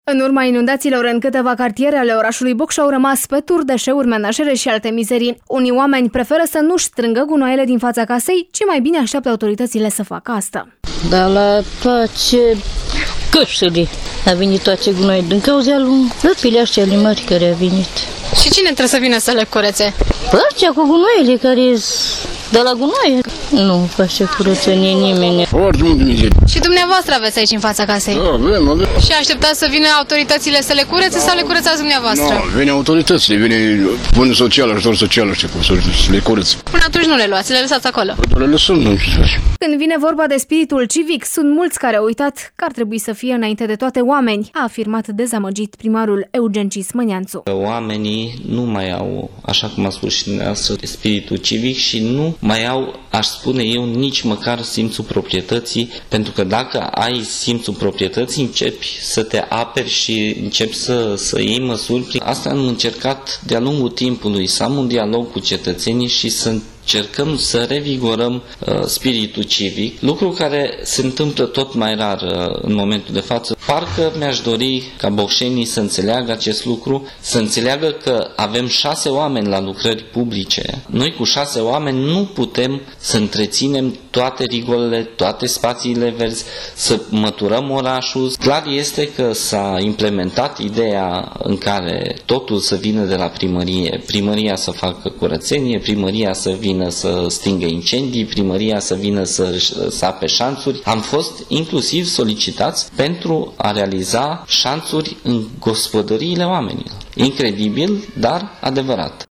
În urma inundațiilor în câteva cartiere ale orașului Bocșu au rămas pături, deșeuri, menajere și alte mizerii. Unii oameni preferă să nu strângă gunoaiele din fața casei, ci mai bine așteaptă autoritățile să facă asta. Dar la toate căștile a venit toate gunoaiele din cauza lui lăpile astea mari care a venit. Și cine trebuie să vină să le curețe? Păi cu gunoaiele care de la gunoaie. Nu face curățenie nimeni. Și dumneavoastră aveți aici în fața casei? Da, avem. Și așteptați să vină autoritățile să le curețe sau le curățați dumneavoastră? Nu, vine autoritățile, vine Fondul Social, ajutor social, să le curețe. Până atunci nu le luați, le lăsați acolo? Le lăsăm, nu știu ce facem. Când vine vorba de spiritul civic, sunt mulți care au uitat că ar trebui să fie înainte de toate oameni, a afirmat dezamăgit primarul Eugen Cismăneanțu. Oamenii nu mai au, așa cum a spus și dumneavoastră, spiritul civic și nu mai au, aș spune eu, nici măcar simțul proprietății, pentru că dacă ai simțul proprietății, începi să te aperi și începi să iei măsuri. Asta am încercat de-a lungul timpului, să am un dialog cu cetățenii și să încercăm să revigorăm spiritul civic, lucru care se întâmplă tot mai rar în momentul de față. Parcă mi-aș dori ca bocșenii să înțeleagă acest lucru, să înțeleagă că avem 6 oameni la lucrări publice. Noi cu 6 oameni nu putem să întreținem toate rigolele, toate spațiile verzi, să măturăm orașul. Clar este că s-a implementat ideea în care totul să vină de la primărie, primăria să facă curățenie, primăria să vină să stingă incendii, primăria să vină să sape șanțuri. Am fost inclusiv solicitați pentru a realiza șanțuri în gospodăriile oamenilor. Incredibil, dar adevărat.